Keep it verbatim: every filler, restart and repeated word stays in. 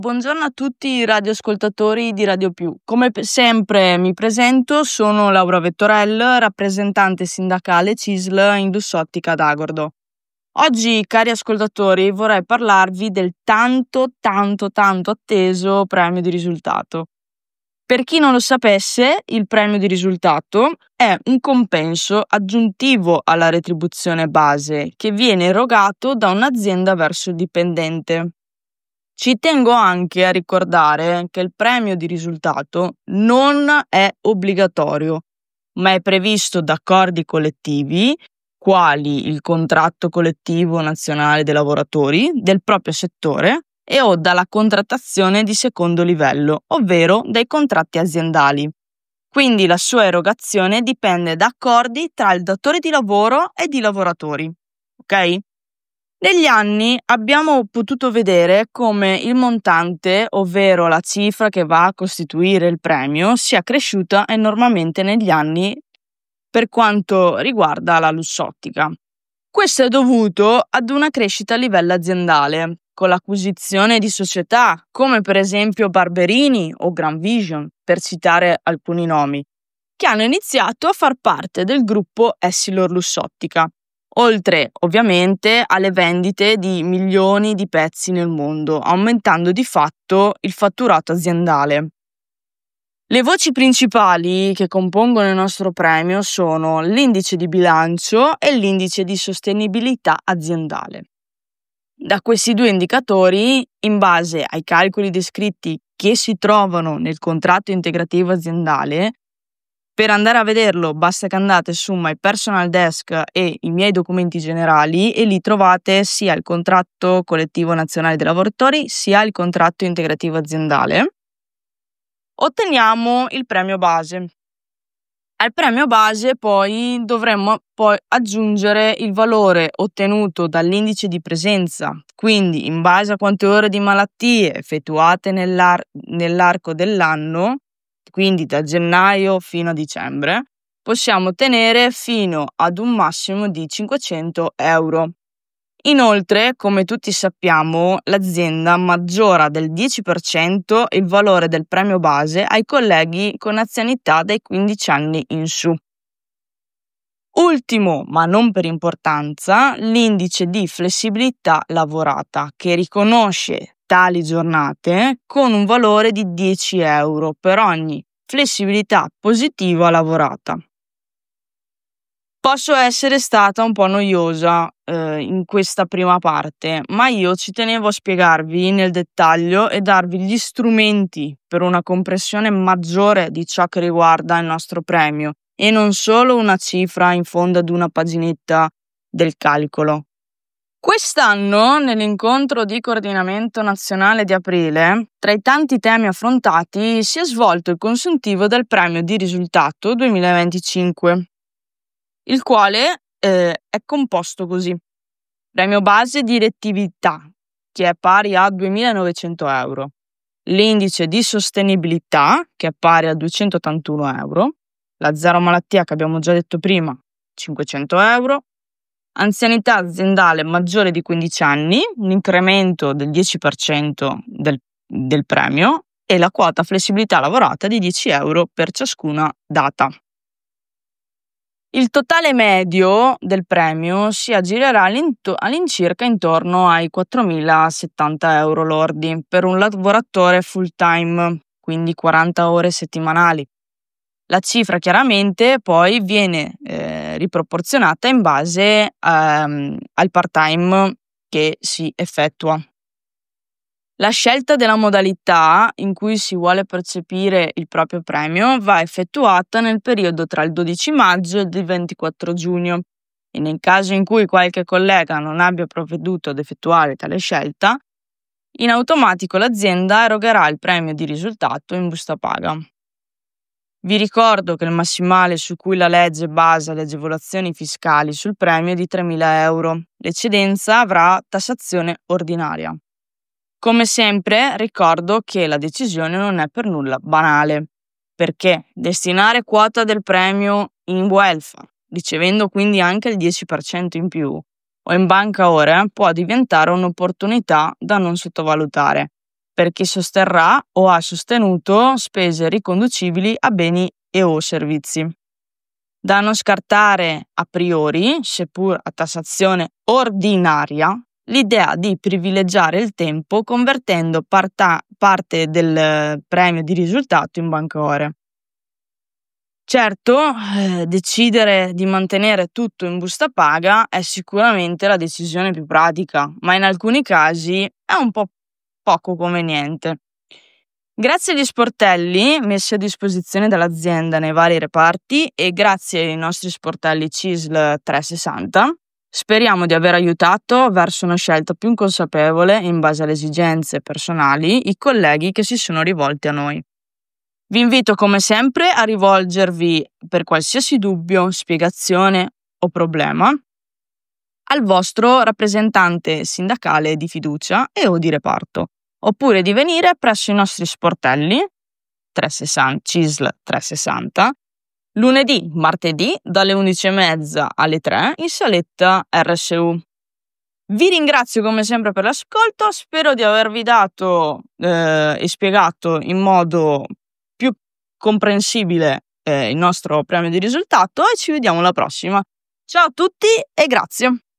Buongiorno a tutti i radioascoltatori di Radio Più. Come pe- sempre mi presento, sono Laura Vettorel, rappresentante sindacale C I S L in Lussottica ad Agordo. Oggi, cari ascoltatori, vorrei parlarvi del tanto, tanto, tanto atteso premio di risultato. Per chi non lo sapesse, il premio di risultato è un compenso aggiuntivo alla retribuzione base che viene erogato da un'azienda verso il dipendente. Ci tengo anche a ricordare che il premio di risultato non è obbligatorio, ma è previsto da accordi collettivi, quali il contratto collettivo nazionale dei lavoratori del proprio settore e o dalla contrattazione di secondo livello, ovvero dai contratti aziendali. Quindi la sua erogazione dipende da accordi tra il datore di lavoro ed i lavoratori. Ok? Negli anni abbiamo potuto vedere come il montante, ovvero la cifra che va a costituire il premio, sia cresciuta enormemente negli anni per quanto riguarda la Lussottica. Questo è dovuto ad una crescita a livello aziendale, con l'acquisizione di società come per esempio Barberini o Grand Vision, per citare alcuni nomi, che hanno iniziato a far parte del gruppo Essilor Lussottica. Oltre ovviamente alle vendite di milioni di pezzi nel mondo, aumentando di fatto il fatturato aziendale. Le voci principali che compongono il nostro premio sono l'indice di bilancio e l'indice di sostenibilità aziendale. Da questi due indicatori, in base ai calcoli descritti che si trovano nel contratto integrativo aziendale, per andare a vederlo basta che andate su My Personal Desk e i miei documenti generali e lì trovate sia il contratto collettivo nazionale dei lavoratori sia il contratto integrativo aziendale. Otteniamo il premio base. Al premio base poi dovremmo poi aggiungere il valore ottenuto dall'indice di presenza, quindi in base a quante ore di malattie effettuate nell'ar- nell'arco dell'anno, quindi da gennaio fino a dicembre, possiamo ottenere fino ad un massimo di cinquecento euro. Inoltre, come tutti sappiamo, l'azienda maggiora del dieci per cento il valore del premio base ai colleghi con anzianità dai quindici anni in su. Ultimo, ma non per importanza, l'indice di flessibilità lavorata, che riconosce tali giornate con un valore di dieci euro per ogni flessibilità positiva lavorata. Posso essere stata un po' noiosa eh, in questa prima parte, ma io ci tenevo a spiegarvi nel dettaglio e darvi gli strumenti per una comprensione maggiore di ciò che riguarda il nostro premio e non solo una cifra in fondo ad una paginetta del calcolo. Quest'anno, nell'incontro di coordinamento nazionale di aprile, tra i tanti temi affrontati, si è svolto il consuntivo del premio di risultato duemilaventicinque. Il quale eh, è composto così. Premio base di rettività, che è pari a duemilanovecento euro. L'indice di sostenibilità, che è pari a duecentottantuno euro. La zero malattia, che abbiamo già detto prima, cinquecento euro. Anzianità aziendale maggiore di quindici anni, un incremento del dieci per cento del, del premio e la quota flessibilità lavorata di dieci euro per ciascuna data. Il totale medio del premio si aggirerà all'incirca intorno ai quattromilasettanta euro lordi per un lavoratore full time, quindi quaranta ore settimanali. La cifra chiaramente poi viene eh, riproporzionata in base ehm, al part time che si effettua. La scelta della modalità in cui si vuole percepire il proprio premio va effettuata nel periodo tra il dodici maggio e il ventiquattro giugno e nel caso in cui qualche collega non abbia provveduto ad effettuare tale scelta, in automatico l'azienda erogherà il premio di risultato in busta paga. Vi ricordo che il massimale su cui la legge basa le agevolazioni fiscali sul premio è di tremila euro. L'eccedenza avrà tassazione ordinaria. Come sempre ricordo che la decisione non è per nulla banale, perché destinare quota del premio in welfare, ricevendo quindi anche il dieci per cento in più, o in banca ora può diventare un'opportunità da non sottovalutare, per chi sosterrà o ha sostenuto spese riconducibili a beni e o servizi. Da non scartare a priori, seppur a tassazione ordinaria, l'idea di privilegiare il tempo convertendo parta- parte del premio di risultato in bancaore. Certo, eh, decidere di mantenere tutto in busta paga è sicuramente la decisione più pratica, ma in alcuni casi è un po' poco conveniente. Grazie agli sportelli messi a disposizione dall'azienda nei vari reparti e grazie ai nostri sportelli C I S L trecentosessanta, speriamo di aver aiutato verso una scelta più consapevole in base alle esigenze personali i colleghi che si sono rivolti a noi. Vi invito come sempre a rivolgervi per qualsiasi dubbio, spiegazione o problema al vostro rappresentante sindacale di fiducia e o di reparto, oppure di venire presso i nostri sportelli trecentosessanta, C I S L trecentosessanta, lunedì, martedì dalle undici e mezza alle tre in saletta R S U. Vi ringrazio come sempre per l'ascolto, spero di avervi dato eh, e spiegato in modo più comprensibile eh, il nostro premio di risultato e ci vediamo alla prossima. Ciao a tutti e grazie!